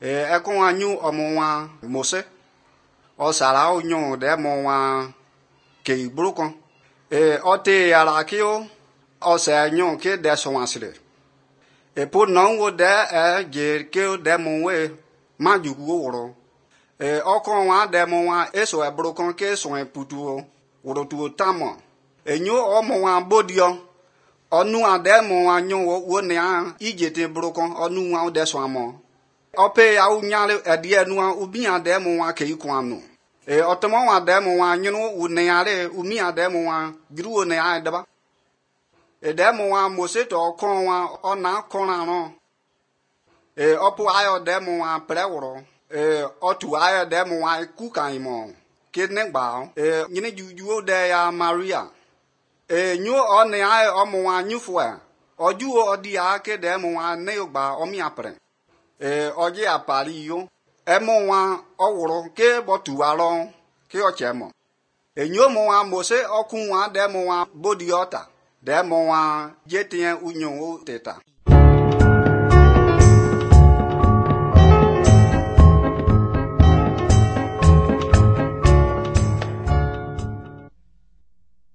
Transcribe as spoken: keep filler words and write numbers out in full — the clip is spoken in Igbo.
e e kon anyu omonwa Mose o sara o nyu de monwa ke brukon e o te ara ki o o se nyu ke de so asile e pour non wo de e je ke de monwe ma ju wo woro e o kon wa de monwa eso e brukon ke so e putu woro tu tamo e nyu o monwa bodio onu ade monwa nyu wo ne a ijete brukon onu wa de so amo ope ya unyale adie nu ubi ade monwa ke ikwanu e otomo wa de monwa nyu une yare umi ade monwa giruo ne a deba e de monwa Mose to kon wa ona kon ran e opu ayo de monwa preworo e otu ayo de monwa ku kan mo ke ne gba e nyine juju de ya Maria e nyu one ayo omonwa nyufo oju odi ake de monwa ne gba omi apre e oje apari yo emonwa owuro ke botu aro ke ochemo enyo monwa Mose okunwa de monwa bodiota de monwa jetien unyo teta